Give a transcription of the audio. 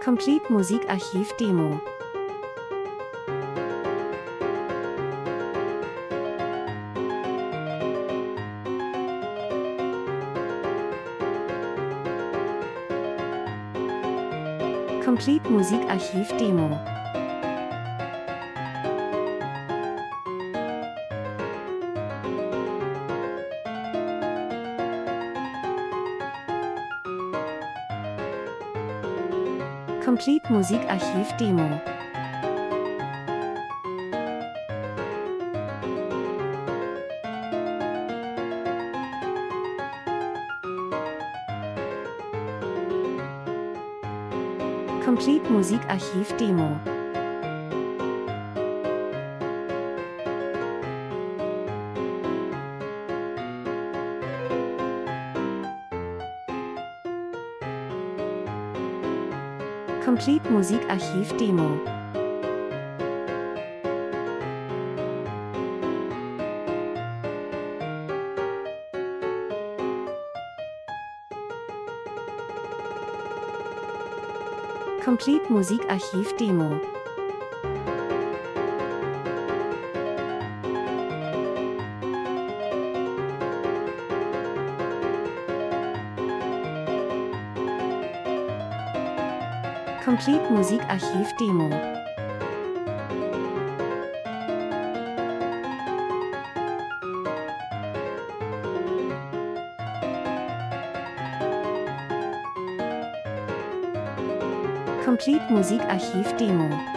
Complete Musikarchiv Demo. Complete Musikarchiv Demo. Complete Musikarchiv Demo. Complete Musikarchiv Demo. Complete Musikarchiv Demo. Complete Musikarchiv Demo. Complete Musikarchiv Demo. Complete Musikarchiv Demo.